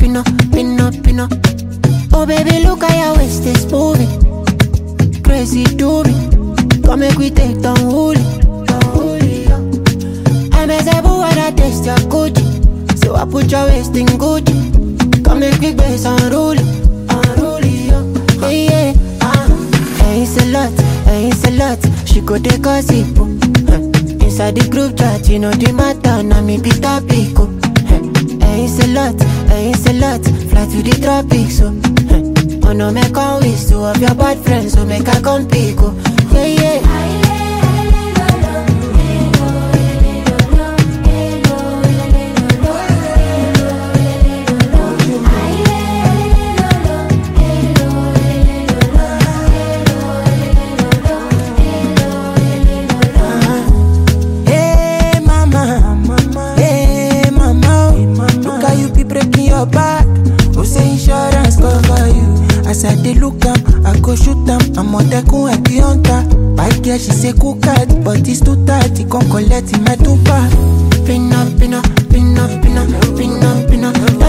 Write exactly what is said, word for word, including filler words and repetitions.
pin up, pin up, pin up. Oh baby, look at your waist is moving. Crazy to me. Come make we take down holy. I'm a zebu when I taste your Gucci. So I put your waist in Gucci. Come make we base unruly, unruly, yeah, yeah. Uh, hey, it's a lot, hey, it's a lot. She go take a sip, huh. Inside the group chat, you know the matter. Now me be topic, oh. Hey, it's a lot, hey, it's a lot. Fly to the tropics, so huh. Oh no, make a wish to have your bad friends, so make a come pick, oh. Yeah, yeah. Back, who say insurance cover you? As I dey look am, I go shoot am. I'm on the cool at the hunter. Bad girl, she say cool cat, but it's too tight. He come collect him my two pack. Pin up, pin up, pin up, pin up, pin up, pin up.